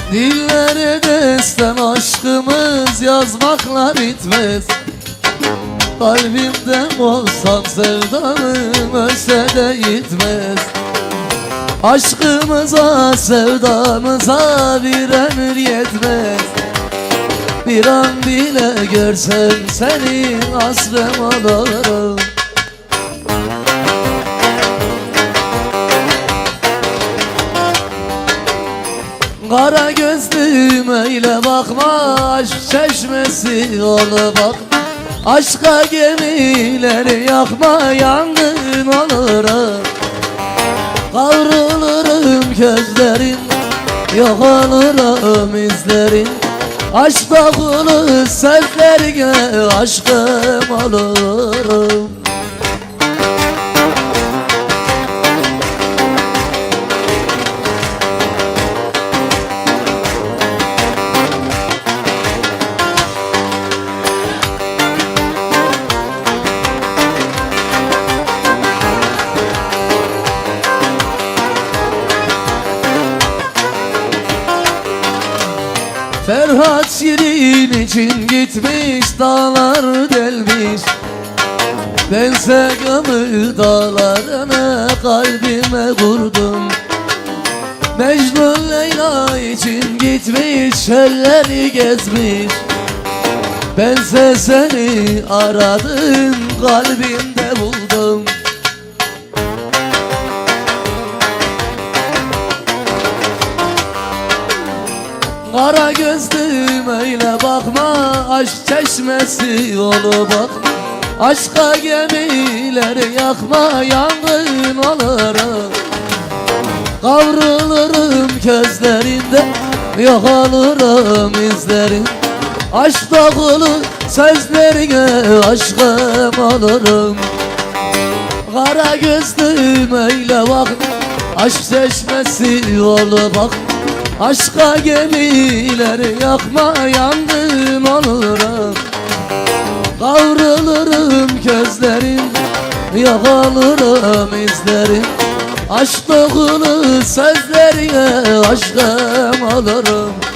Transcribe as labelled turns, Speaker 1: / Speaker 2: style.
Speaker 1: Dillere destan aşkımız yazmakla bitmez. Kalbimde olsam sevdanım ölse de gitmez. Aşkımıza sevdamıza bir ömür yetmez. Bir an bile görsem seni asrım olurum. Kara gözlüm öyle bakma, aşk çeşmesi ol bak. Aşka gemileri yakma, yangın olurum. Kavrulurum gözlerin, yok olurum izlerin. Aşkta kulu sözlerine aşkım olurum. Ferhat Şirin için gitmiş, dağlar delmiş. Bense gömül dağlarına kalbime vurdum. Mecnun Leyla için gitmiş, çölleri gezmiş. Bense seni aradım, kalbimde buldum. Kara gözlüm öyle bakma, aşk çeşmesi olu bak. Aşka gemileri yakma, yangın olurum. Kavrulurum gözlerinde, yok olurum izlerin. Aşkta kulu sözlerine aşkım olurum. Kara gözlüm öyle bakma, aşk çeşmesi olu bak. Aşka gemileri yakma, yangın olurum. Kavrulurum gözlerin, yok olurum izlerin. Aşk dolu sözlerine aşkım olurum.